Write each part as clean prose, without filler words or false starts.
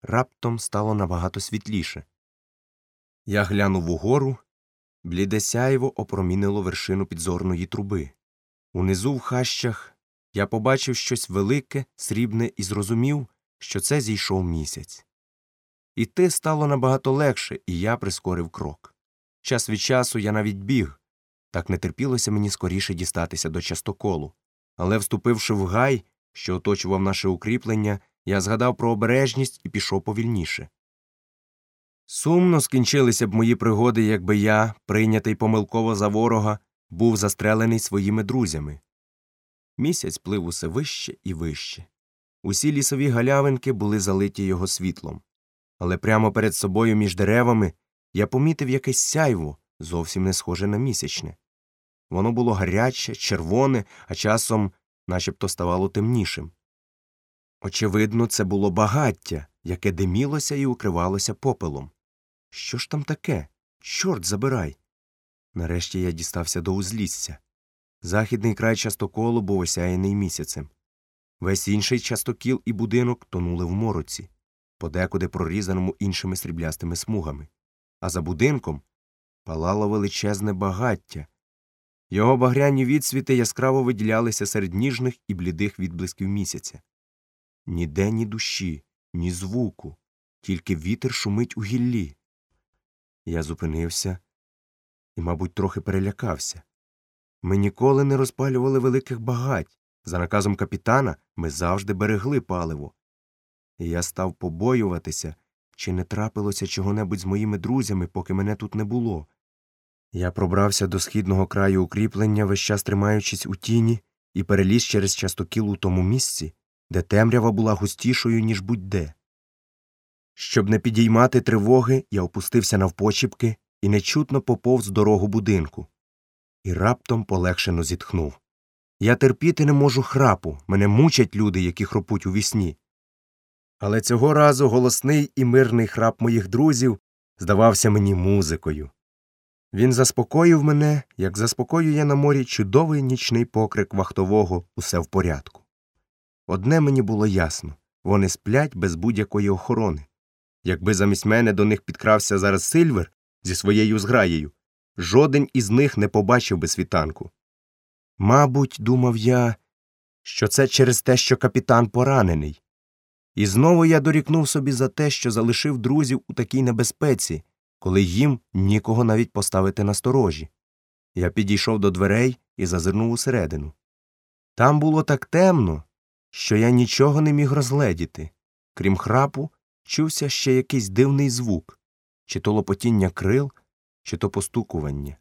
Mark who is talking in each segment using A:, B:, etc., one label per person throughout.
A: раптом стало набагато світліше. Я глянув угору, бліде сяйво опромінило вершину підзорної труби. Унизу в хащах я побачив щось велике, срібне і зрозумів, що це зійшов місяць. Іти стало набагато легше, і я прискорив крок. Час від часу я навіть біг. Так не терпілося мені скоріше дістатися до частоколу. Але, вступивши в гай, що оточував наше укріплення, я згадав про обережність і пішов повільніше. Сумно скінчилися б мої пригоди, якби я, прийнятий помилково за ворога, був застрелений своїми друзями. Місяць плив усе вище і вище. Усі лісові галявинки були залиті його світлом. Але прямо перед собою між деревами я помітив якесь сяйво, зовсім не схоже на місячне. Воно було гаряче, червоне, а часом начебто ставало темнішим. Очевидно, це було багаття, яке димілося і укривалося попелом. Що ж там таке? Чорт забирай! Нарешті я дістався до узлісся. Західний край частоколу був осяяний місяцем. Весь інший частокіл і будинок тонули в мороці, подекуди прорізаному іншими сріблястими смугами. А за будинком палало величезне багаття. Його багряні відсвіти яскраво виділялися серед ніжних і блідих відблисків місяця. Ніде ні душі, ні звуку, тільки вітер шумить у гіллі. Я зупинився і, мабуть, трохи перелякався. Ми ніколи не розпалювали великих багать. За наказом капітана ми завжди берегли паливо. І я став побоюватися, чи не трапилося чого-небудь з моїми друзями, поки мене тут не було. Я пробрався до східного краю укріплення, весь час тримаючись у тіні, і переліз через частокіл у тому місці, де темрява була густішою, ніж будь-де. Щоб не підіймати тривоги, я опустився навпочіпки і нечутно поповз дорогу будинку. І раптом полегшено зітхнув. Я терпіти не можу храпу, мене мучать люди, які хропуть у вісні. Але цього разу голосний і мирний храп моїх друзів здавався мені музикою. Він заспокоїв мене, як заспокоює на морі чудовий нічний покрик вахтового «Усе в порядку». Одне мені було ясно – вони сплять без будь-якої охорони. Якби замість мене до них підкрався зараз Сильвер зі своєю зграєю, жоден із них не побачив би світанку. Мабуть, думав я, що це через те, що капітан поранений. І знову я дорікнув собі за те, що залишив друзів у такій небезпеці, коли їм нікого навіть поставити на сторожі. Я підійшов до дверей і зазирнув усередину. Там було так темно, що я нічого не міг розгледіти. Крім храпу, чувся ще якийсь дивний звук, чи то лопотіння крил, чи то постукування.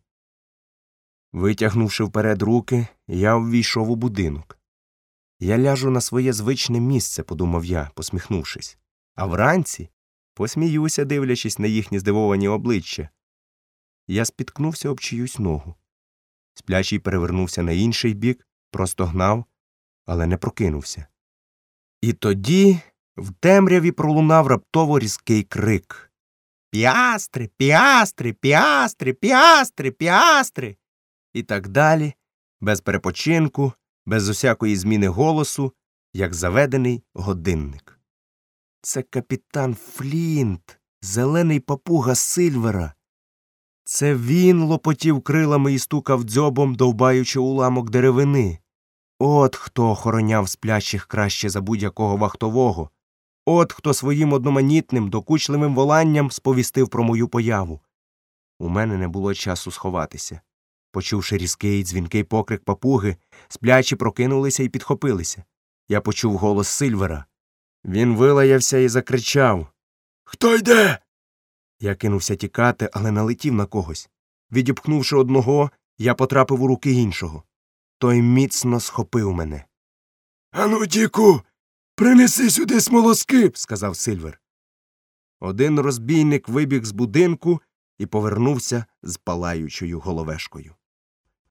A: Витягнувши вперед руки, я ввійшов у будинок. Я ляжу на своє звичне місце, подумав я, посміхнувшись. А вранці посміюся, дивлячись на їхні здивовані обличчя. Я спіткнувся об чиюсь ногу. Сплячий перевернувся на інший бік, простогнав, але не прокинувся. І тоді в темряві пролунав раптово різкий крик. «Піастри! Піастри! Піастри! Піастри! Піастри!» І так далі, без перепочинку, без усякої зміни голосу, як заведений годинник. Це капітан Флінт, зелений папуга Сильвера. Це він лопотів крилами і стукав дзьобом, довбаючи уламок деревини. От хто охороняв сплячих краще за будь-якого вахтового. От хто своїм одноманітним, докучливим воланням сповістив про мою появу. У мене не було часу сховатися. Почувши різкий, дзвінкий покрик папуги, сплячі прокинулися і підхопилися. Я почув голос Сильвера. Він вилаявся і закричав. «Хто йде?» Я кинувся тікати, але налетів на когось. Відіпхнувши одного, я потрапив у руки іншого. Той міцно схопив мене. «Ану, Діку, принеси сюди смолоскип», – сказав Сильвер. Один розбійник вибіг з будинку і повернувся з палаючою головешкою.